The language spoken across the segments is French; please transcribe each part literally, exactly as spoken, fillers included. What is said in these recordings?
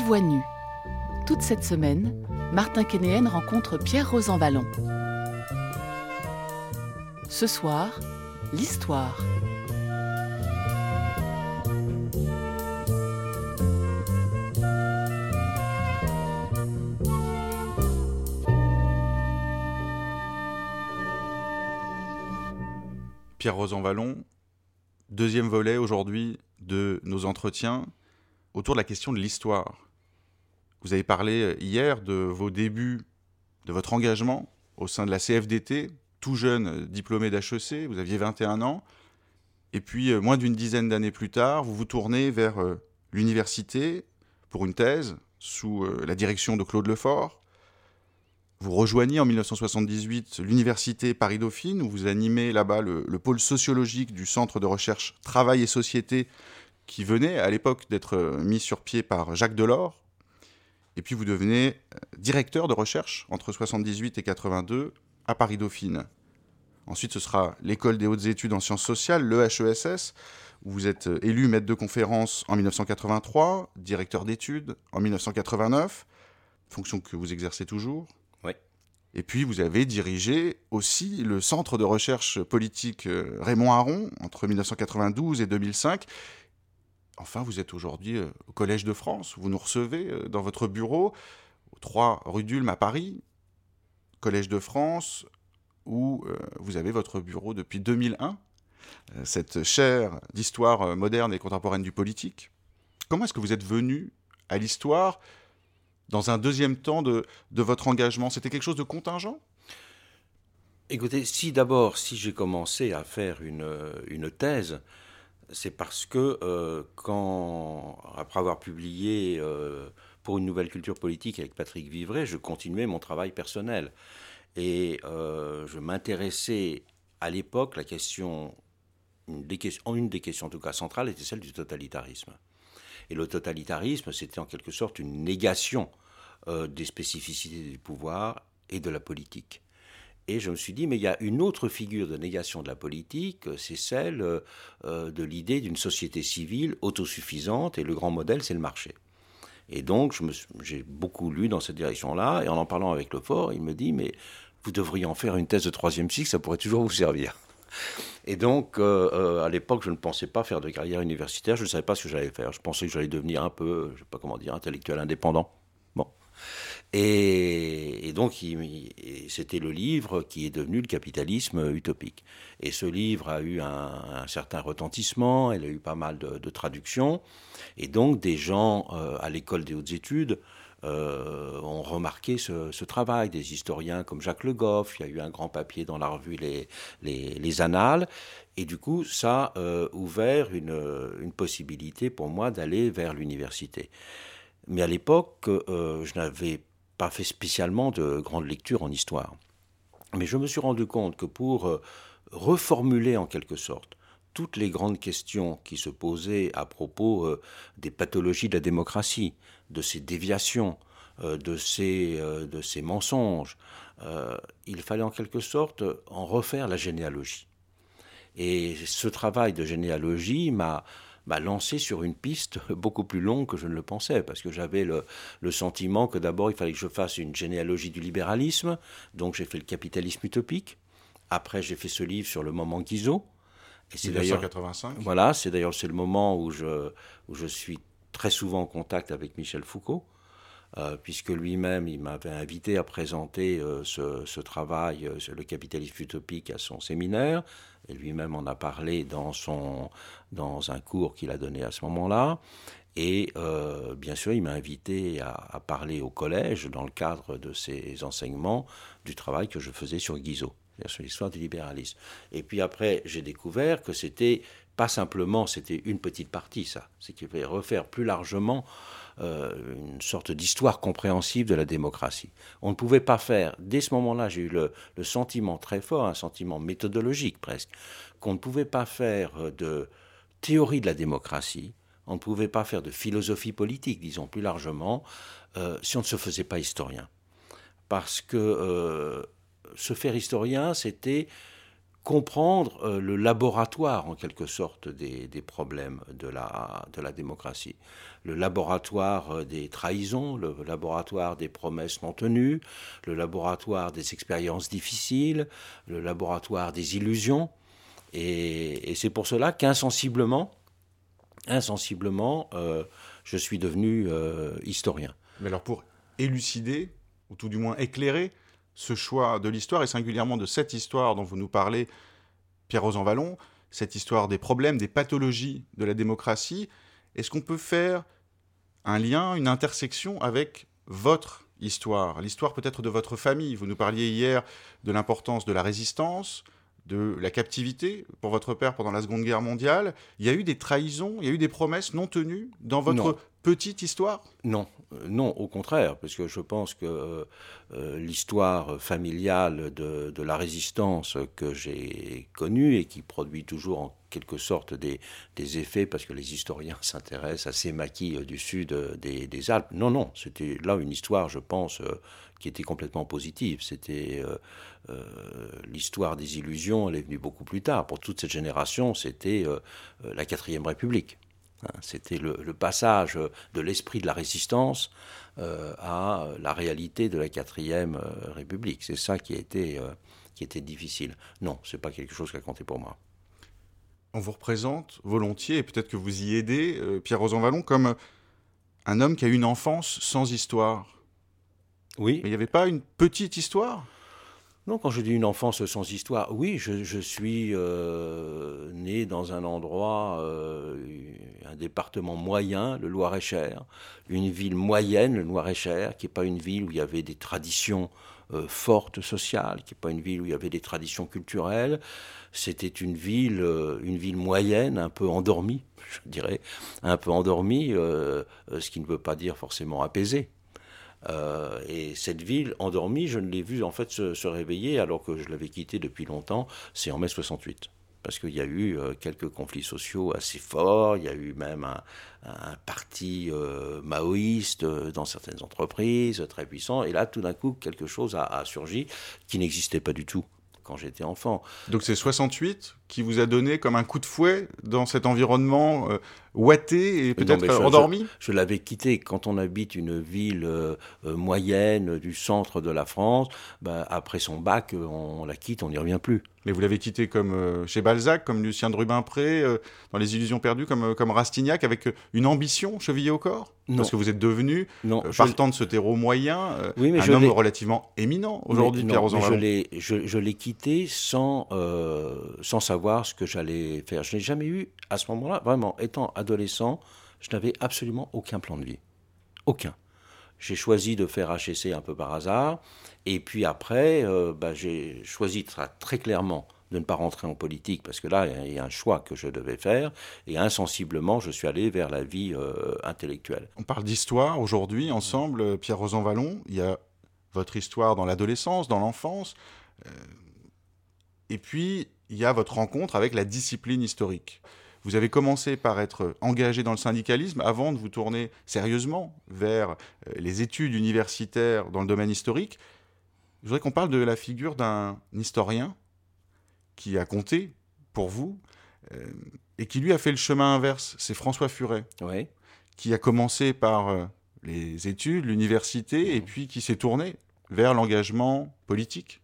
voix nue. Toute cette semaine, Martin Kénéen rencontre Pierre Rosanvallon. Ce soir, l'histoire. Pierre Rosanvallon, deuxième volet aujourd'hui de nos entretiens autour de la question de l'histoire. Vous avez parlé hier de vos débuts, de votre engagement au sein de la C F D T, tout jeune diplômé d'H E C, vous aviez vingt et un ans, et puis moins d'une dizaine d'années plus tard, vous vous tournez vers l'université pour une thèse sous la direction de Claude Lefort. Vous rejoignez en dix-neuf cent soixante-dix-huit l'université Paris-Dauphine, où vous animez là-bas le, le pôle sociologique du Centre de recherche Travail et Société, qui venait à l'époque d'être mis sur pied par Jacques Delors. Et puis vous devenez directeur de recherche entre soixante-dix-huit et quatre-vingt-deux à Paris-Dauphine. Ensuite, ce sera l'école des hautes études en sciences sociales, l'E H E S S, où vous êtes élu maître de conférence en dix-neuf cent quatre-vingt-trois, directeur d'études en dix-neuf cent quatre-vingt-neuf, fonction que vous exercez toujours. Oui. Et puis, vous avez dirigé aussi le centre de recherche politique Raymond Aron entre dix-neuf cent quatre-vingt-douze et deux mille cinq. Enfin, vous êtes aujourd'hui au Collège de France. Vous nous recevez dans votre bureau, au trois rue d'Ulm à Paris, Collège de France, où vous avez votre bureau depuis deux mille un, cette chaire d'histoire moderne et contemporaine du politique. Comment est-ce que vous êtes venu à l'histoire dans un deuxième temps de, de votre engagement? C'était quelque chose de contingent? Écoutez, si d'abord, si j'ai commencé à faire une, une thèse, c'est parce que euh, quand, après avoir publié euh, pour une nouvelle culture politique avec Patrick Vivray, je continuais mon travail personnel. Et euh, je m'intéressais à l'époque, la question, une des, une des questions en tout cas centrales était celle du totalitarisme. Et le totalitarisme, c'était en quelque sorte une négation euh, des spécificités du pouvoir et de la politique. Et je me suis dit, mais il y a une autre figure de négation de la politique, c'est celle euh, de l'idée d'une société civile autosuffisante, et le grand modèle, c'est le marché. Et donc, je me suis, j'ai beaucoup lu dans cette direction-là, et en en parlant avec Lefort, il me dit, mais vous devriez en faire une thèse de troisième cycle, ça pourrait toujours vous servir. Et donc, euh, euh, à l'époque, je ne pensais pas faire de carrière universitaire, je ne savais pas ce que j'allais faire. Je pensais que j'allais devenir un peu, je ne sais pas comment dire, intellectuel indépendant. Bon. Et, et donc, il, et c'était le livre qui est devenu Le capitalisme utopique. Et ce livre a eu un, un certain retentissement, il a eu pas mal de, de traductions. Et donc, des gens euh, à l'école des hautes études euh, ont remarqué ce, ce travail. Des historiens comme Jacques Le Goff, il y a eu un grand papier dans la revue Les, les, les Annales. Et du coup, ça a euh, ouvert une, une possibilité pour moi d'aller vers l'université. Mais à l'époque, euh, je n'avais pas fait spécialement de grandes lectures en histoire. Mais je me suis rendu compte que pour euh, reformuler en quelque sorte toutes les grandes questions qui se posaient à propos euh, des pathologies de la démocratie, de ses déviations, euh, de, ses, euh, de ses mensonges, euh, il fallait en quelque sorte en refaire la généalogie. Et ce travail de généalogie m'a... m'a lancé sur une piste beaucoup plus longue que je ne le pensais, parce que j'avais le, le sentiment que d'abord il fallait que je fasse une généalogie du libéralisme, donc j'ai fait Le capitalisme utopique, après j'ai fait ce livre sur le moment Guizot, et c'est dix-neuf cent quatre-vingt-cinq. Voilà, c'est d'ailleurs c'est le moment où je, où je suis très souvent en contact avec Michel Foucault, euh, puisque lui-même il m'avait invité à présenter euh, ce, ce travail euh, sur le capitalisme utopique à son séminaire, et lui-même en a parlé dans, son, dans un cours qu'il a donné à ce moment-là. Et euh, bien sûr, il m'a invité à, à parler au collège, dans le cadre de ses enseignements, du travail que je faisais sur Guizot, c'est-à-dire sur l'histoire du libéralisme. Et puis après, j'ai découvert que c'était pas simplement, c'était une petite partie, ça. C'est qu'il fallait refaire plus largement euh, une sorte d'histoire compréhensible de la démocratie. On ne pouvait pas faire, dès ce moment-là, j'ai eu le, le sentiment très fort, un sentiment méthodologique presque, qu'on ne pouvait pas faire de théorie de la démocratie, on ne pouvait pas faire de philosophie politique, disons plus largement, euh, si on ne se faisait pas historien. Parce que euh, se faire historien, c'était comprendre euh, le laboratoire, en quelque sorte, des, des problèmes de la, de la démocratie. Le laboratoire euh, des trahisons, le laboratoire des promesses non tenues, le laboratoire des expériences difficiles, le laboratoire des illusions. Et, et c'est pour cela qu'insensiblement, insensiblement, euh, je suis devenu euh, historien. Mais alors pour élucider, ou tout du moins éclairer, ce choix de l'histoire, et singulièrement de cette histoire dont vous nous parlez, Pierre Rosanvallon, cette histoire des problèmes, des pathologies de la démocratie, est-ce qu'on peut faire un lien, une intersection avec votre histoire, l'histoire peut-être de votre famille? Vous nous parliez hier de l'importance de la résistance, de la captivité pour votre père pendant la Seconde Guerre mondiale. Il y a eu des trahisons, il y a eu des promesses non tenues dans votre Non. petite histoire? Non, euh, non, au contraire, parce que je pense que euh, euh, l'histoire familiale de, de la résistance que j'ai connue et qui produit toujours en quelque sorte des, des effets, parce que les historiens s'intéressent à ces maquis euh, du sud euh, des, des Alpes. Non, non, c'était là une histoire, je pense, euh, qui était complètement positive. C'était euh, euh, l'histoire des illusions, elle est venue beaucoup plus tard. Pour toute cette génération, c'était euh, euh, la quatrième République. C'était le, le passage de l'esprit de la résistance euh, à la réalité de la quatrième euh, République. C'est ça qui a été, euh, qui était difficile. Non, c'est pas quelque chose qui a compté pour moi. On vous représente volontiers, et peut-être que vous y aidez, euh, Pierre Rosanvallon, comme un homme qui a eu une enfance sans histoire. Oui. Mais il n'y avait pas une petite histoire? Non, quand je dis une enfance sans histoire, oui, je, je suis euh, né dans un endroit, euh, un département moyen, le Loir-et-Cher, une ville moyenne, le Loir-et-Cher, qui n'est pas une ville où il y avait des traditions euh, fortes sociales, qui n'est pas une ville où il y avait des traditions culturelles. C'était une ville, euh, une ville moyenne, un peu endormie, je dirais, un peu endormie, euh, ce qui ne veut pas dire forcément apaisée. Euh, et cette ville endormie, je ne l'ai vue en fait se, se réveiller alors que je l'avais quittée depuis longtemps, c'est en mai soixante-huit. Parce qu'il y a eu euh, quelques conflits sociaux assez forts, il y a eu même un, un parti euh, maoïste euh, dans certaines entreprises, très puissant, et là tout d'un coup quelque chose a, a surgi qui n'existait pas du tout quand j'étais enfant. Donc c'est soixante-huit qui vous a donné comme un coup de fouet dans cet environnement euh, ouaté et peut-être Non, je, endormi? Je, je l'avais quitté. Quand on habite une ville euh, euh, moyenne du centre de la France, bah, après son bac, on, on la quitte, on n'y revient plus. Mais vous l'avez quitté comme euh, chez Balzac, comme Lucien de Rubempré, euh, dans Les Illusions perdues, comme, euh, comme Rastignac, avec euh, une ambition chevillée au corps? Non. Parce que vous êtes devenu, non, euh, partant de ce terreau moyen, euh, oui, mais un je homme relativement éminent aujourd'hui, mais, Pierre non, mais Rosanvallon. je l'ai, je, je l'ai quitté sans, euh, sans savoir ce que j'allais faire. Je n'ai jamais eu, à ce moment-là, vraiment, étant adolescent, je n'avais absolument aucun plan de vie. Aucun. J'ai choisi de faire H E C un peu par hasard. Et puis après, euh, bah, j'ai choisi très, très clairement de ne pas rentrer en politique, parce que là, il y a un choix que je devais faire. Et insensiblement, je suis allé vers la vie euh, intellectuelle. On parle d'histoire aujourd'hui, ensemble, Pierre Rosanvallon. Il y a votre histoire dans l'adolescence, dans l'enfance. Euh, et puis, il y a votre rencontre avec la discipline historique. Vous avez commencé par être engagé dans le syndicalisme avant de vous tourner sérieusement vers les études universitaires dans le domaine historique. Je voudrais qu'on parle de la figure d'un historien qui a compté pour vous euh, et qui lui a fait le chemin inverse. C'est François Furet, oui. qui a commencé par euh, les études, l'université, mmh. et puis qui s'est tourné vers l'engagement politique.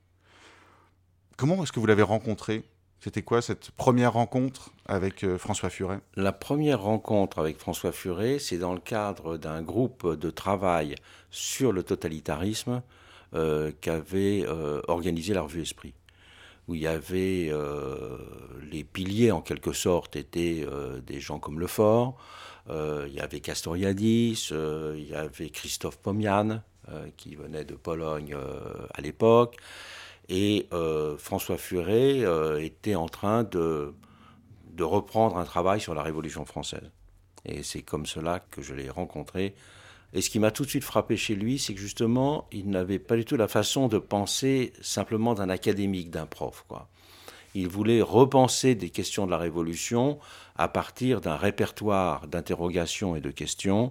Comment est-ce que vous l'avez rencontré ? C'était quoi cette première rencontre avec euh, François Furet ? La première rencontre avec François Furet, c'est dans le cadre d'un groupe de travail sur le totalitarisme euh, qu'avait euh, organisé la revue Esprit, où il y avait euh, les piliers en quelque sorte étaient euh, des gens comme Lefort, euh, il y avait Castoriadis, euh, il y avait Christophe Pomian euh, qui venait de Pologne euh, à l'époque. Et euh, François Furet euh, était en train de, de reprendre un travail sur la Révolution française. Et c'est comme cela que je l'ai rencontré. Et ce qui m'a tout de suite frappé chez lui, c'est que justement, il n'avait pas du tout la façon de penser simplement d'un académique, d'un prof, quoi. Il voulait repenser des questions de la Révolution à partir d'un répertoire d'interrogations et de questions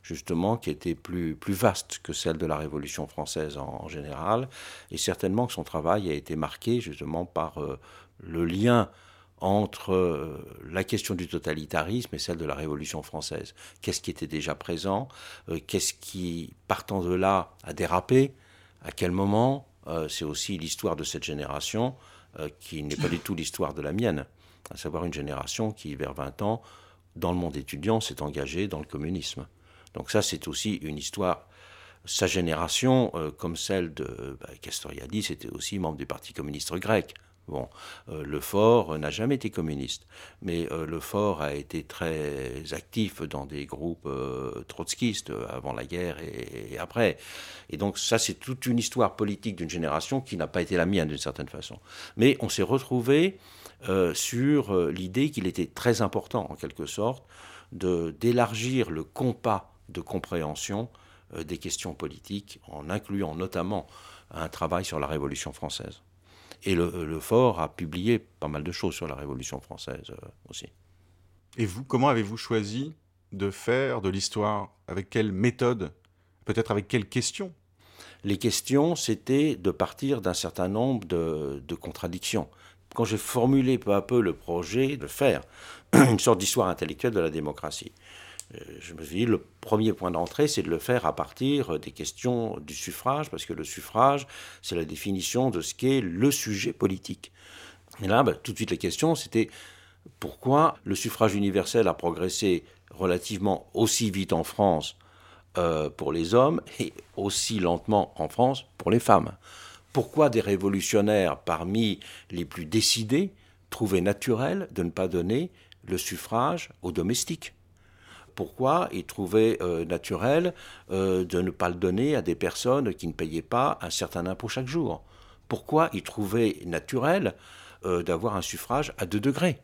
justement, qui était plus, plus vaste que celle de la Révolution française en, en général, et certainement que son travail a été marqué, justement, par euh, le lien entre euh, la question du totalitarisme et celle de la Révolution française. Qu'est-ce qui était déjà présent, euh, qu'est-ce qui, partant de là, a dérapé, à quel moment, euh, c'est aussi l'histoire de cette génération, euh, qui n'est pas du tout l'histoire de la mienne, à savoir une génération qui, vers vingt ans, dans le monde étudiant, s'est engagée dans le communisme. Donc ça, c'est aussi une histoire. Sa génération, euh, comme celle de bah, Castoriadis, était aussi membre du Parti communiste grec. Bon, euh, Lefort n'a jamais été communiste, mais euh, Lefort a été très actif dans des groupes euh, trotskistes euh, avant la guerre et, et après. Et donc ça, c'est toute une histoire politique d'une génération qui n'a pas été la mienne d'une certaine façon. Mais on s'est retrouvé euh, sur euh, l'idée qu'il était très important, en quelque sorte, de, d'élargir le compas de compréhension euh, des questions politiques, en incluant notamment un travail sur la Révolution française. Et le, le Fort a publié pas mal de choses sur la Révolution française euh, aussi. Et vous, comment avez-vous choisi de faire de l'histoire? Avec quelle méthode? Peut-être avec quelles questions? Les questions, c'était de partir d'un certain nombre de, de contradictions. Quand j'ai formulé peu à peu le projet de faire une sorte d'histoire intellectuelle de la démocratie, je me suis dit, le premier point d'entrée, c'est de le faire à partir des questions du suffrage, parce que le suffrage, c'est la définition de ce qu'est le sujet politique. Et là, ben, tout de suite, les questions, c'était pourquoi le suffrage universel a progressé relativement aussi vite en France euh, pour les hommes et aussi lentement en France pour les femmes. Pourquoi des révolutionnaires parmi les plus décidés trouvaient naturel de ne pas donner le suffrage aux domestiques? Pourquoi ils trouvaient euh, naturel euh, de ne pas le donner à des personnes qui ne payaient pas un certain impôt chaque jour? Pourquoi ils trouvaient naturel euh, d'avoir un suffrage à deux degrés?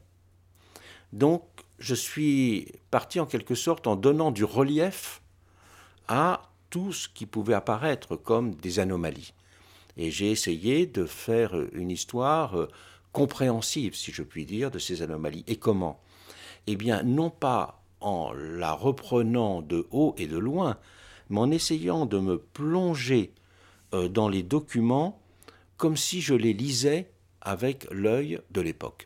Donc, je suis parti en quelque sorte en donnant du relief à tout ce qui pouvait apparaître comme des anomalies. Et j'ai essayé de faire une histoire euh, compréhensive, si je puis dire, de ces anomalies. Et comment? Eh bien, non pas en la reprenant de haut et de loin, mais en essayant de me plonger euh, dans les documents comme si je les lisais avec l'œil de l'époque.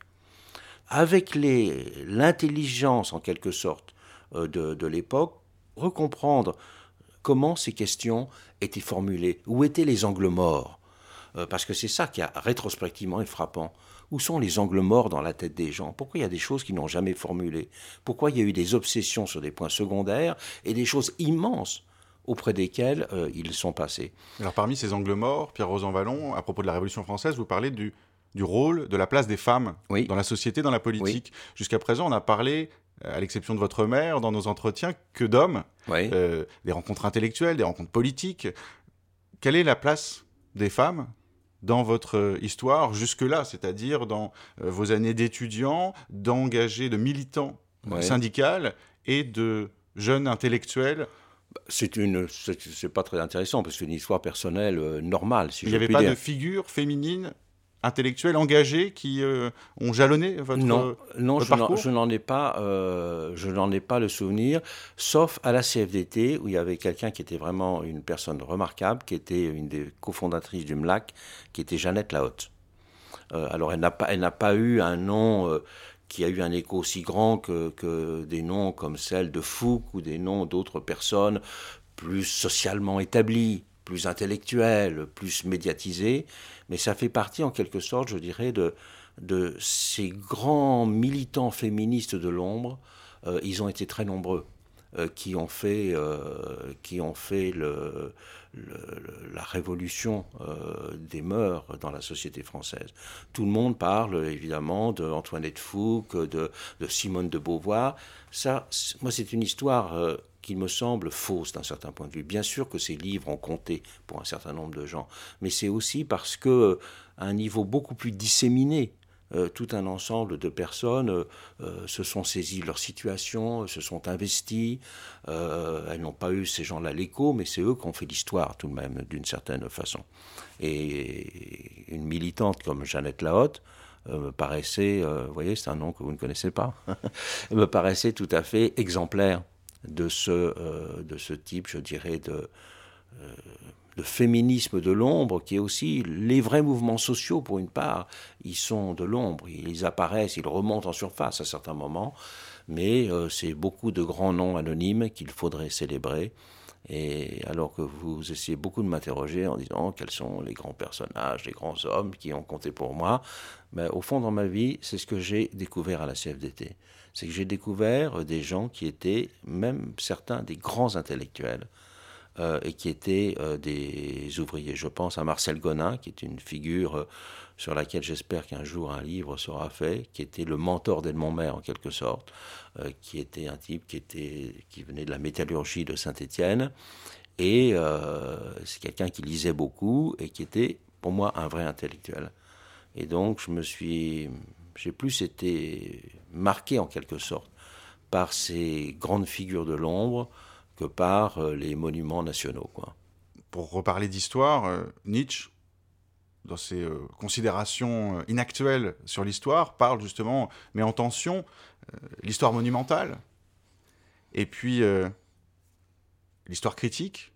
Avec les, l'intelligence, en quelque sorte, euh, de, de l'époque, recomprendre comment ces questions étaient formulées, où étaient les angles morts. Euh, parce que c'est ça qui, a, rétrospectivement, est frappant. Où sont les angles morts dans la tête des gens? Pourquoi il y a des choses qu'ils n'ont jamais formulées? Pourquoi il y a eu des obsessions sur des points secondaires et des choses immenses auprès desquelles euh, ils sont passés? Alors parmi ces angles morts, Pierre Rosanvallon, à propos de la Révolution française, vous parlez du, du rôle, de la place des femmes oui. dans la société, dans la politique. Oui. Jusqu'à présent, on a parlé, à l'exception de votre mère, dans nos entretiens, que d'hommes, oui. euh, des rencontres intellectuelles, des rencontres politiques. Quelle est la place des femmes dans votre histoire jusque-là, c'est-à-dire dans euh, vos années d'étudiants, d'engagés, de militants ouais. syndicales et de jeunes intellectuels? C'est une, c'est, c'est pas très intéressant parce que c'est une histoire personnelle euh, normale. Si Il n'y avait puis pas dire. de figures féminines intellectuels engagés qui euh, ont jalonné votre, non, non, votre je parcours? Non, je n'en ai pas, euh, je n'en ai pas le souvenir, sauf à la C F D T où il y avait quelqu'un qui était vraiment une personne remarquable, qui était une des cofondatrices du M L A C, qui était Jeannette Lahotte. Euh, alors elle n'a pas, elle n'a pas eu un nom euh, qui a eu un écho aussi grand que, que des noms comme celle de Fouque ou des noms d'autres personnes plus socialement établies, plus intellectuelles, plus médiatisées. Mais ça fait partie, en quelque sorte, je dirais, de, de ces grands militants féministes de l'ombre. Euh, ils ont été très nombreux, euh, qui ont fait, euh, qui ont fait le, le, la révolution euh, des mœurs dans la société française. Tout le monde parle, évidemment, d'Antoinette Fouque, de, de Simone de Beauvoir. Ça, moi, c'est une histoire... Euh, qui me semble fausse d'un certain point de vue. Bien sûr que ces livres ont compté pour un certain nombre de gens, mais c'est aussi parce que, à un niveau beaucoup plus disséminé, euh, tout un ensemble de personnes euh, se sont saisies de leur situation, se sont investies. Euh, elles n'ont pas eu ces gens-là l'écho, mais c'est eux qui ont fait l'histoire tout de même, d'une certaine façon. Et une militante comme Jeannette Lahotte euh, me paraissait, euh, vous voyez, c'est un nom que vous ne connaissez pas, me paraissait tout à fait exemplaire de ce, euh, de ce type, je dirais, de, euh, de féminisme de l'ombre, qui est aussi les vrais mouvements sociaux, pour une part. Ils sont de l'ombre, ils apparaissent, ils remontent en surface à certains moments, mais euh, c'est beaucoup de grands noms anonymes qu'il faudrait célébrer. Et alors que vous essayez beaucoup de m'interroger en disant quels sont les grands personnages, les grands hommes qui ont compté pour moi, ben, au fond, dans ma vie, c'est ce que j'ai découvert à la C F D T. C'est que j'ai découvert des gens qui étaient, même certains, des grands intellectuels, euh, et qui étaient euh, des ouvriers. Je pense à Marcel Gonin, qui est une figure euh, sur laquelle j'espère qu'un jour un livre sera fait, qui était le mentor d'Edmond Maire en quelque sorte, euh, qui était un type qui, était, qui venait de la métallurgie de Saint-Étienne, et euh, c'est quelqu'un qui lisait beaucoup et qui était pour moi un vrai intellectuel. Et donc je me suis, j'ai plus été marqué en quelque sorte par ces grandes figures de l'ombre que par euh, les monuments nationaux, quoi. Pour reparler d'histoire, euh, Nietzsche, dans ses euh, considérations euh, inactuelles sur l'histoire, parle justement, met en tension euh, l'histoire monumentale et puis euh, l'histoire critique.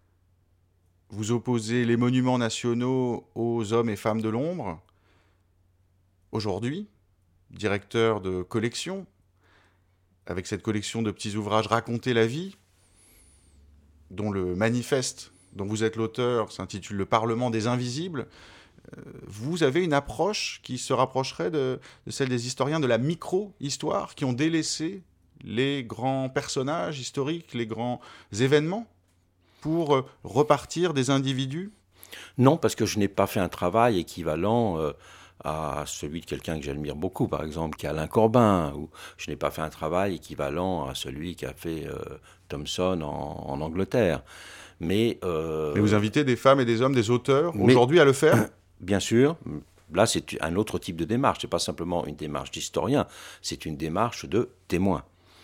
Vous opposez les monuments nationaux aux hommes et femmes de l'ombre. Aujourd'hui, directeur de collection, avec cette collection de petits ouvrages Raconter la vie, dont le manifeste dont vous êtes l'auteur s'intitule « Le Parlement des Invisibles », euh, vous avez une approche qui se rapprocherait de, de celle des historiens de la micro-histoire qui ont délaissé les grands personnages historiques, les grands événements, pour euh, repartir des individus ? Non, parce que je n'ai pas fait un travail équivalent euh, à celui de quelqu'un que j'admire beaucoup, par exemple, qui est Alain Corbin, ou je n'ai pas fait un travail équivalent à celui qu'a fait euh, Thomson en, en Angleterre. Mais, euh, Mais vous invitez des femmes et des hommes, des auteurs, mais, aujourd'hui à le faire ? Bien sûr. Là, c'est un autre type de démarche. Ce n'est pas simplement une démarche d'historien, c'est une démarche de témoin.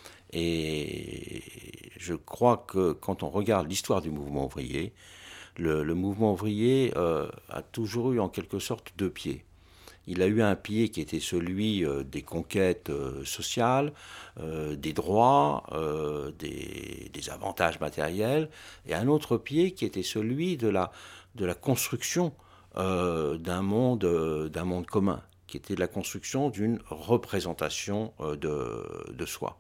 Et je crois que quand on regarde l'histoire du mouvement ouvrier, le, le mouvement ouvrier euh, a toujours eu en quelque sorte deux pieds. Il a eu un pied qui était celui euh, des conquêtes euh, sociales, euh, des droits, euh, des, des avantages matériels, et un autre pied qui était celui de la, de la construction euh, d'un monde, euh, d'un monde commun, qui était la construction d'une représentation euh, de, de soi.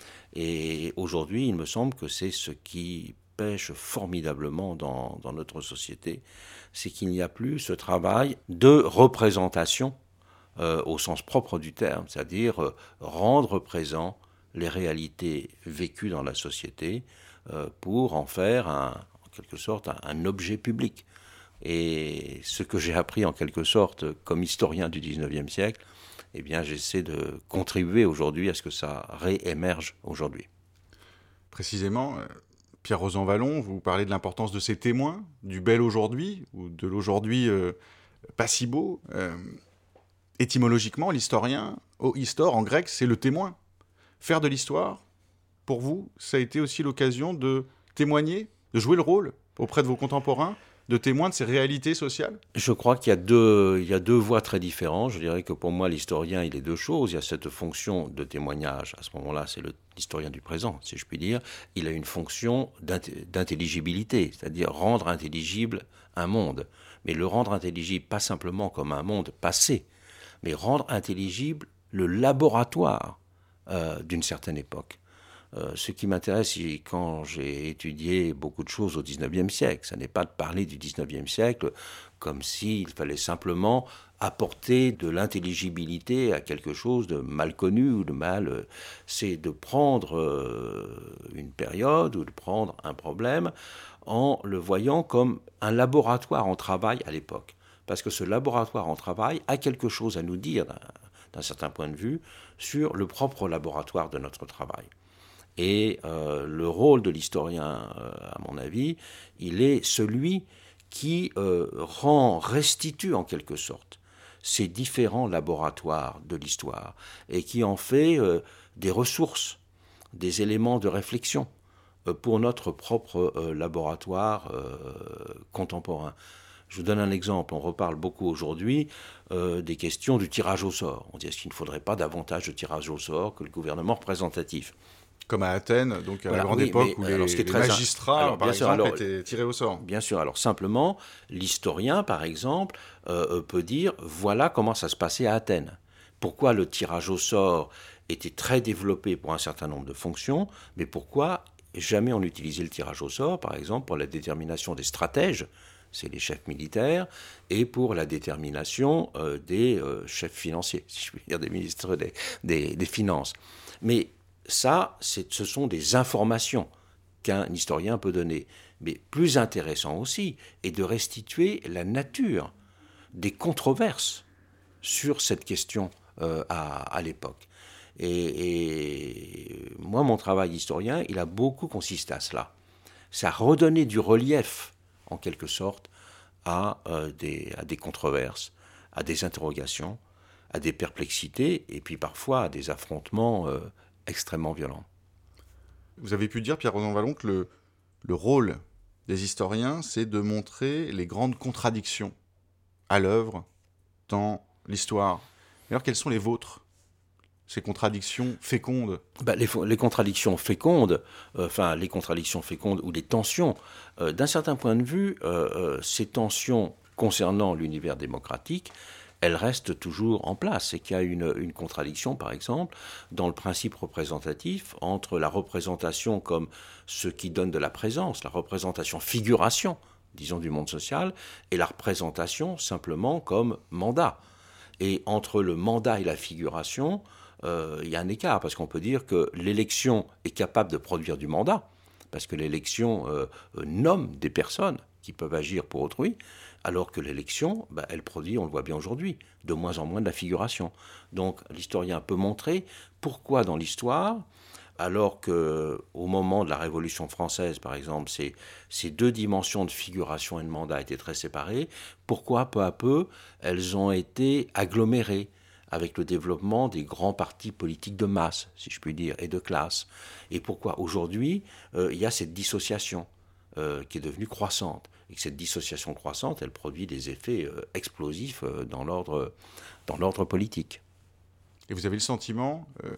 Et aujourd'hui, il me semble que c'est ce qui pêche formidablement dans, dans notre société, c'est qu'il n'y a plus ce travail de représentation euh, au sens propre du terme, c'est-à-dire euh, rendre présent les réalités vécues dans la société euh, pour en faire un, en quelque sorte un, un objet public. Et ce que j'ai appris en quelque sorte comme historien du dix-neuvième siècle, eh bien j'essaie de contribuer aujourd'hui à ce que ça réémerge aujourd'hui. Précisément, euh, Pierre Rosanvallon, vous parlez de l'importance de ces témoins, du bel aujourd'hui, ou de l'aujourd'hui euh, pas si beau. Euh, étymologiquement, l'historien, au histor en grec, c'est le témoin. Faire de l'histoire, pour vous, ça a été aussi l'occasion de témoigner, de jouer le rôle auprès de vos contemporains, de témoins de ces réalités sociales ? Je crois qu'il y a deux, il y a deux voies très différentes. Je dirais que pour moi, l'historien, il est deux choses. Il y a cette fonction de témoignage. À ce moment-là, c'est le, l'historien du présent, si je puis dire. Il a une fonction d'intelligibilité, c'est-à-dire rendre intelligible un monde. Mais le rendre intelligible, pas simplement comme un monde passé, mais rendre intelligible le laboratoire euh, d'une certaine époque. Euh, ce qui m'intéresse quand j'ai étudié beaucoup de choses au dix-neuvième siècle, ce n'est pas de parler du dix-neuvième siècle comme s'il fallait simplement apporter de l'intelligibilité à quelque chose de mal connu ou de mal. C'est de prendre euh, une période ou de prendre un problème en le voyant comme un laboratoire en travail à l'époque. Parce que ce laboratoire en travail a quelque chose à nous dire, d'un, d'un certain point de vue, sur le propre laboratoire de notre travail. Et euh, le rôle de l'historien, euh, à mon avis, il est celui qui euh, rend, restitue en quelque sorte ces différents laboratoires de l'histoire et qui en fait euh, des ressources, des éléments de réflexion euh, pour notre propre euh, laboratoire euh, contemporain. Je vous donne un exemple. On reparle beaucoup aujourd'hui euh, des questions du tirage au sort. On dit est-ce qu'il ne faudrait pas davantage de tirage au sort que le gouvernement représentatif ? Comme à Athènes, donc à Voilà, la grande oui, époque mais, où les, alors, ce qui est les très- magistrats, alors, par bien sûr, exemple, alors, étaient tirés au sort. Bien sûr, alors simplement, l'historien, par exemple, euh, euh, peut dire, voilà comment ça se passait à Athènes. Pourquoi le tirage au sort était très développé pour un certain nombre de fonctions, mais pourquoi jamais on utilisait le tirage au sort, par exemple, pour la détermination des stratèges, c'est les chefs militaires, et pour la détermination euh, des euh, chefs financiers, si je puis dire, des ministres des, des, des Finances. Mais ça, c'est, ce sont des informations qu'un historien peut donner. Mais plus intéressant aussi est de restituer la nature des controverses sur cette question euh, à, à l'époque. Et, et moi, mon travail d'historien, il a beaucoup consisté à cela. C'est à redonner du relief, en quelque sorte, à, euh, des, à des controverses, à des interrogations, à des perplexités, et puis parfois à des affrontements euh, extrêmement violents. Vous avez pu dire, Pierre-Roland Vallon, que le, le rôle des historiens, c'est de montrer les grandes contradictions à l'œuvre dans l'histoire. Alors, quelles sont les vôtres, ces contradictions fécondes? Ben, les, les contradictions fécondes, euh, enfin les contradictions fécondes ou les tensions, euh, d'un certain point de vue, euh, euh, ces tensions concernant l'univers démocratique, elles restent toujours en place. C'est qu'il y a une, une contradiction, par exemple, dans le principe représentatif entre la représentation comme ce qui donne de la présence, la représentation figuration, disons, du monde social, et la représentation simplement comme mandat. Et entre le mandat et la figuration, euh, il y a un écart, parce qu'on peut dire que l'élection est capable de produire du mandat, parce que l'élection euh, nomme des personnes qui peuvent agir pour autrui, alors que l'élection, bah, elle produit, on le voit bien aujourd'hui, de moins en moins de la figuration. Donc l'historien peut montrer pourquoi dans l'histoire, alors qu'au moment de la Révolution française, par exemple, ces, ces deux dimensions de figuration et de mandat étaient très séparées, pourquoi peu à peu elles ont été agglomérées avec le développement des grands partis politiques de masse, si je puis dire, et de classe. Et pourquoi aujourd'hui euh, il y a cette dissociation euh, qui est devenue croissante. Et que cette dissociation croissante, elle produit des effets euh, explosifs euh, dans l'ordre, dans l'ordre politique. Et vous avez le sentiment euh,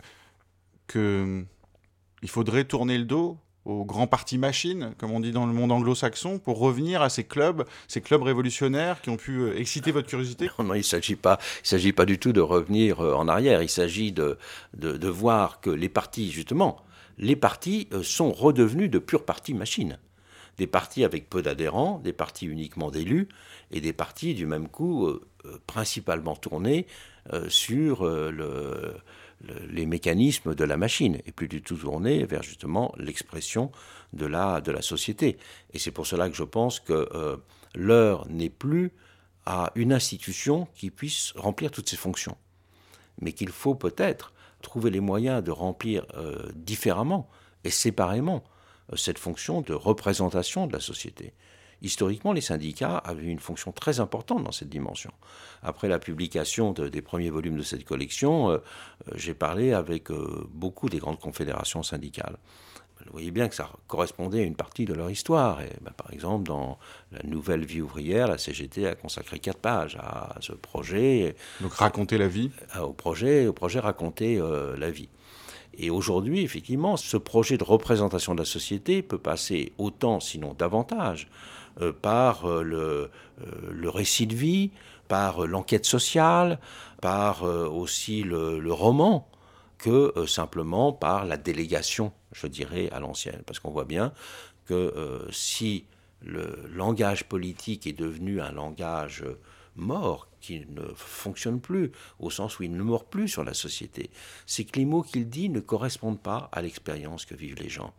que il faudrait tourner le dos aux grands partis machines, comme on dit dans le monde anglo-saxon, pour revenir à ces clubs, ces clubs révolutionnaires qui ont pu euh, exciter votre curiosité? Non, non, il ne s'agit pas, il s'agit pas du tout de revenir euh, en arrière. Il s'agit de, de, de voir que les partis, justement, les partis euh, sont redevenus de purs partis machines. Des partis avec peu d'adhérents, des partis uniquement d'élus, et des partis du même coup euh, euh, principalement tournés euh, sur euh, le, le, les mécanismes de la machine, et plus du tout tournés vers justement l'expression de la, de la société. Et c'est pour cela que je pense que euh, l'heure n'est plus à une institution qui puisse remplir toutes ses fonctions, mais qu'il faut peut-être trouver les moyens de remplir euh, différemment et séparément cette fonction de représentation de la société. Historiquement, les syndicats avaient une fonction très importante dans cette dimension. Après la publication de, des premiers volumes de cette collection, euh, j'ai parlé avec euh, beaucoup des grandes confédérations syndicales. Vous voyez bien que ça correspondait à une partie de leur histoire. Et, ben, par exemple, dans la Nouvelle Vie ouvrière, la C G T a consacré quatre pages à ce projet. Donc raconter la vie. Au projet, au projet raconter euh, la vie. Et aujourd'hui, effectivement, ce projet de représentation de la société peut passer autant, sinon davantage, euh, par euh, le, euh, le récit de vie, par euh, l'enquête sociale, par euh, aussi le, le roman, que euh, simplement par la délégation, je dirais, à l'ancienne. Parce qu'on voit bien que euh, si le langage politique est devenu un langage mort, qui ne fonctionne plus, au sens où il ne mord plus sur la société, c'est que les mots qu'il dit ne correspondent pas à l'expérience que vivent les gens.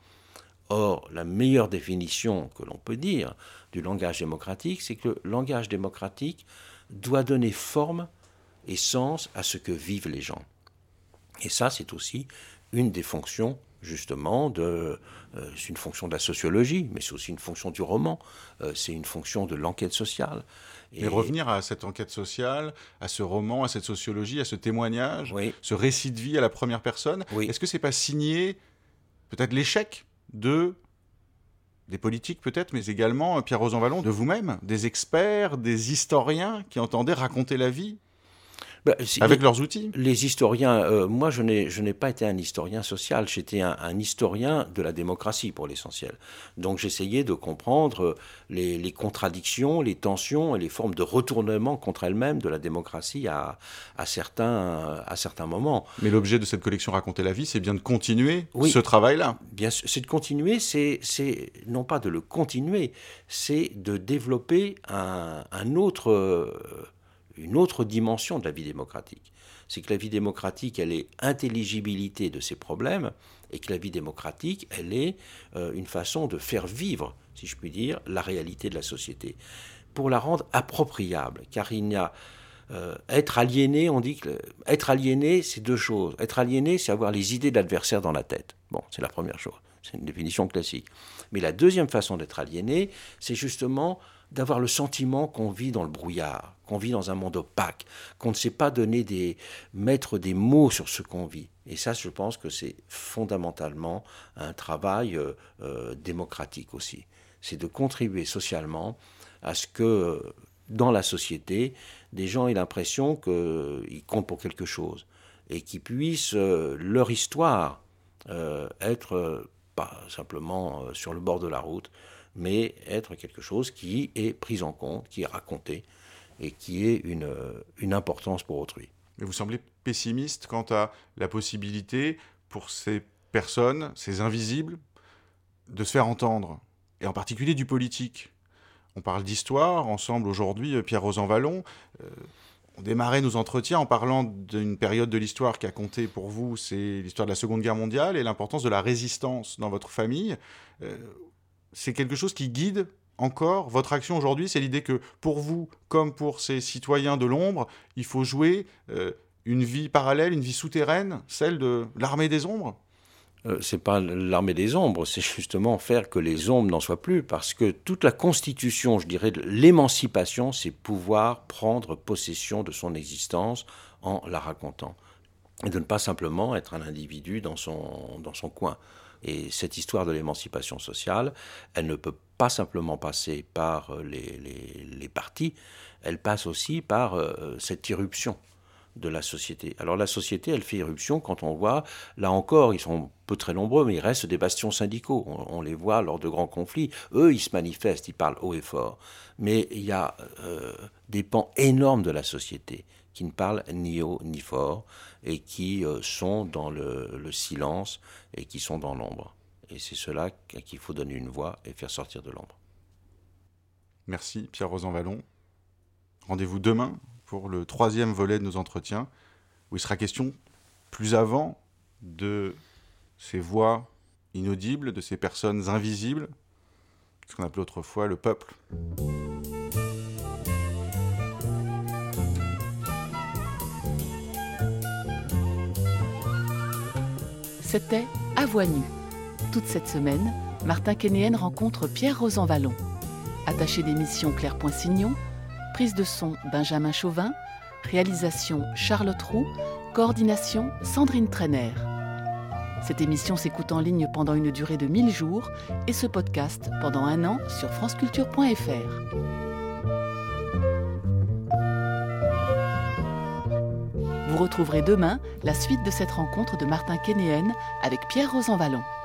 Or, la meilleure définition que l'on peut dire du langage démocratique, c'est que le langage démocratique doit donner forme et sens à ce que vivent les gens. Et ça, c'est aussi une des fonctions, justement, de, euh, c'est une fonction de la sociologie, mais c'est aussi une fonction du roman, euh, c'est une fonction de l'enquête sociale. Et revenir à cette enquête sociale, à ce roman, à cette sociologie, à ce témoignage, oui. ce récit de vie à la première personne, oui. Est-ce que c'est pas signé peut-être l'échec de des politiques peut-être, mais également, Pierre-Roland Vallon, de vous-même, des experts, des historiens qui entendaient raconter la vie? Ben, si, avec les, leurs outils. Les historiens, euh, moi je n'ai, je n'ai pas été un historien social, j'étais un, un historien de la démocratie pour l'essentiel. Donc j'essayais de comprendre les, les contradictions, les tensions et les formes de retournement contre elles-mêmes de la démocratie à, à, certains, à certains moments. Mais l'objet de cette collection Raconter la vie, c'est bien de continuer oui, ce travail-là. Bien sûr, c'est de continuer, c'est, c'est non pas de le continuer, c'est de développer un, un autre... Euh, une autre dimension de la vie démocratique. C'est que la vie démocratique, elle est intelligibilité de ses problèmes, et que la vie démocratique, elle est euh, une façon de faire vivre, si je puis dire, la réalité de la société, pour la rendre appropriable, car il y a euh, être aliéné, on dit que être aliéné, c'est deux choses. Être aliéné, c'est avoir les idées de l'adversaire dans la tête. Bon, c'est la première chose, c'est une définition classique. Mais la deuxième façon d'être aliéné, c'est justement d'avoir le sentiment qu'on vit dans le brouillard, qu'on vit dans un monde opaque, qu'on ne sait pas donner des, mettre des mots sur ce qu'on vit. Et ça, je pense que c'est fondamentalement un travail euh, euh, démocratique aussi. C'est de contribuer socialement à ce que, dans la société, des gens aient l'impression qu'ils comptent pour quelque chose et qu'ils puissent, euh, leur histoire, euh, être euh, pas simplement euh, sur le bord de la route, mais être quelque chose qui est pris en compte, qui est raconté, et qui ait une, une importance pour autrui. Mais vous semblez pessimiste quant à la possibilité pour ces personnes, ces invisibles, de se faire entendre, et en particulier du politique. On parle d'histoire, ensemble aujourd'hui, Pierre Rosanvallon. Euh, on démarrait nos entretiens en parlant d'une période de l'histoire qui a compté pour vous, c'est l'histoire de la Seconde Guerre mondiale et l'importance de la résistance dans votre famille. Euh, c'est quelque chose qui guide encore votre action aujourd'hui, c'est l'idée que pour vous, comme pour ces citoyens de l'ombre, il faut jouer euh, une vie parallèle, une vie souterraine, celle de l'armée des ombres. Euh, c'est pas l'armée des ombres, c'est justement faire que les ombres n'en soient plus, parce que toute la constitution, je dirais, de l'émancipation, c'est pouvoir prendre possession de son existence en la racontant, et de ne pas simplement être un individu dans son, dans son coin. Et cette histoire de l'émancipation sociale, elle ne peut pas simplement passer par les, les, les partis, elle passe aussi par euh, cette irruption de la société. Alors la société, elle fait irruption quand on voit, là encore, ils sont peu très nombreux, mais il reste des bastions syndicaux. On, on les voit lors de grands conflits. Eux, ils se manifestent, ils parlent haut et fort. Mais il y a euh, des pans énormes de la société qui ne parlent ni haut ni fort et qui euh, sont dans le, le silence et qui sont dans l'ombre. Et c'est cela qu'il faut donner une voix et faire sortir de l'ombre. Merci Pierre Rosanvallon. Rendez-vous demain pour le troisième volet de nos entretiens, où il sera question plus avant de ces voix inaudibles, de ces personnes invisibles, ce qu'on appelait autrefois le peuple. C'était À Voix nue. Toute cette semaine, Martin Kénéen rencontre Pierre Rosanvallon. Attaché d'émission Claire Poinsignon, prise de son Benjamin Chauvin, réalisation Charlotte Roux, coordination Sandrine Trainer. Cette émission s'écoute en ligne pendant une durée de mille jours et se podcast pendant un an sur franceculture point f r. Vous retrouverez demain la suite de cette rencontre de Martin Kénéen avec Pierre Rosanvallon.